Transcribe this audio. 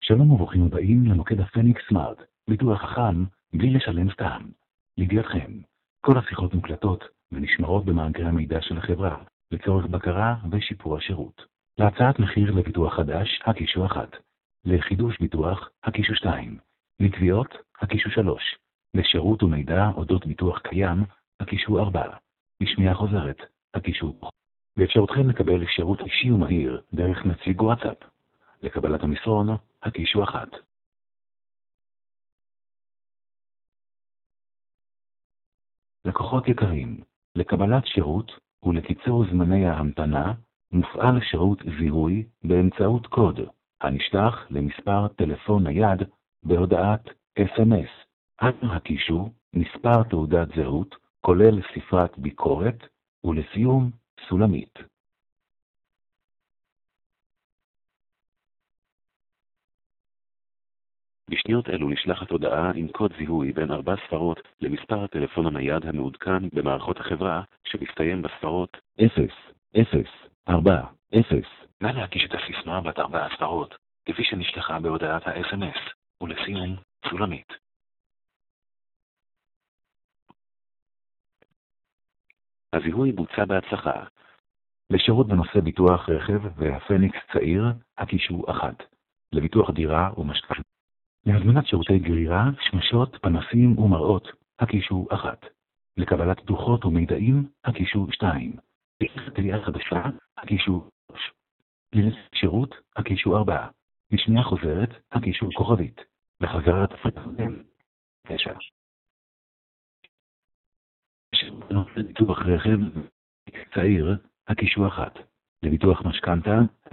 שלום וברוכים הבאים למוקד הפניקס סמארט, ביטוח חכם בלי לשלם סתם. לידיעתכם, כל השיחות מוקלטות ונשמרות במאגרי המידע של החברה, לצורך בקרה ושיפור השירות. להצעת מחיר לביטוח חדש, הקישו 1. לחידוש ביטוח, הקישו 2. לתביעות, הקישו 3. לשירות ומידע אודות ביטוח קיים, הקישו 4. לשמיעה חוזרת, הקישו. באפשרותכם לקבל שירות אישי ומהיר דרך נציג וואטסאפ. לקבלת המסרון, הקישו 1. לקוחות יקרים, לקבלת שירות ולקיצור זמני ההמתנה, מופעל שירות זיהוי באמצעות קוד, הנשלח למספר טלפון נייד בהודעת SMS. אנו הקישו מספר תעודת זהות, כולל ספרת ביקורת, ולסיום סולמית. בשניות אלו נשלחת הודעה עם קוד זיהוי בין 4 ספרות למספר הטלפון הנייד המעודכן במערכות החברה שמסתיים בספרות 0040. נא להקיש את הסיסמה בת 4 ספרות, כפי שנשלחה בהודעת ה-SMS, ולסיום סולמית. הזיהוי בוצע בהצלחה. לשירות בנושא ביטוח רכב והפניקס צעיר, הקישו 1. לביטוח דירה ומשכנתא. להזמנת שירותי גרירה, שמשות, פנסים ומראות, הקישו 1. לקבלת דוחות ומידעים, הקישו 2. לתביעה חדשה, הקישו 3. לשירות, הקישו 4. לשמיעה חוזרת, הקישו כוכבית. לחזרת הפרטים, 9. לביטוח רכב צעיר, הקישו 1. לביטוח משכנתא,